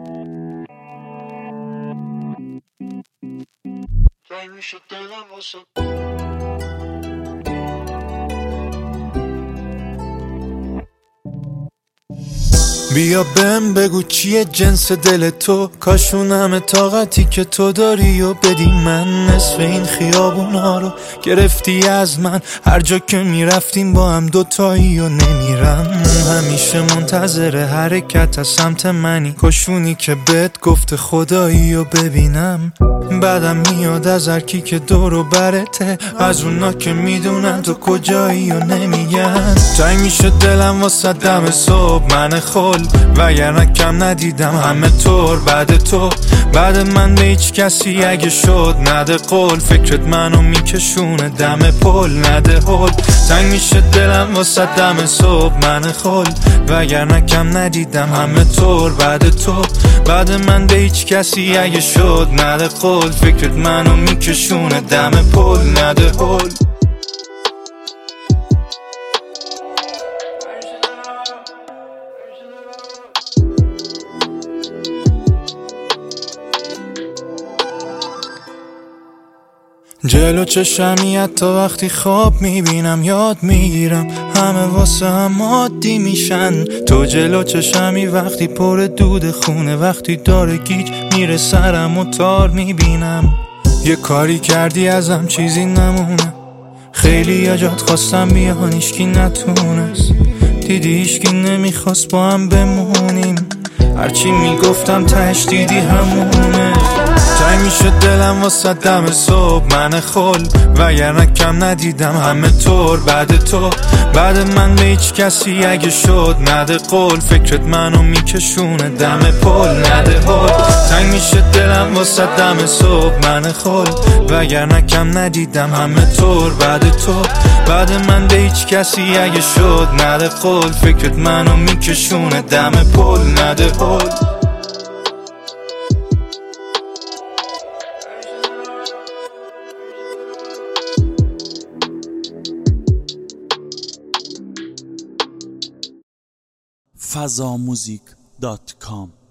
میشه دلم واسه بیا بهم بگو چیه جنس دل تو، کاشون همه طاقتی که تو داری و بدی من. نصف این خیابونا رو گرفتی از من، هر جا که میرفتیم با هم دوتایی و نمیرم. همیشه منتظر حرکت از سمت منی، کاشونی که بهت گفته خدایی و ببینم. بعدم میاد از هرکی که دور و برته، از اونا که میدونن تو کجایی و نمیگن. تنگ میشه دلم واسه دم صبح من خل، وگرنه کم ندیدم همه طور بعد تو. بعد من به هیچ کسی اگه شد نده قول، فکرت منو میکشونه دم پل نده هل. تنگ میشه دلم واسه دم صبح من خل، وگرنه کم ندیدم همه طور بعد تو. بعد من به هیچ کسی اگه شد نده قول، فکرت منو میکشونه دم پل نده هل. جلو چشمی حتی وقتی خواب میبینم یاد میگیرم، همه واسه هم عادی میشن. تو جلو چشمی وقتی پر دود خونه، وقتی داره گیج میره سرم و تار میبینم. یه کاری کردی ازم چیزی نمونه، خیلی یا جات خواستم بیان هیچکی نتونست. دیدی هیچکی نمیخواست با هم بمونیم، هرچی میگفتم تهش دیدی همونه. تنگ میشه دلم واسه دم صبح من خل، وگرنه کم ندیدم همه طور بعد تو. بعد من به هیچ کسی اگه شد نده قول، فکرت منو میکشونه دم پل نده هل. تنگ میشه دلم واسه دم صبح من خل، وگرنه کم ندیدم همه طور بعد تو. بعد من به هیچ کسی اگه شد نده قول، فکرت منو میکشونه دم پل نده هل. fazamuzik.com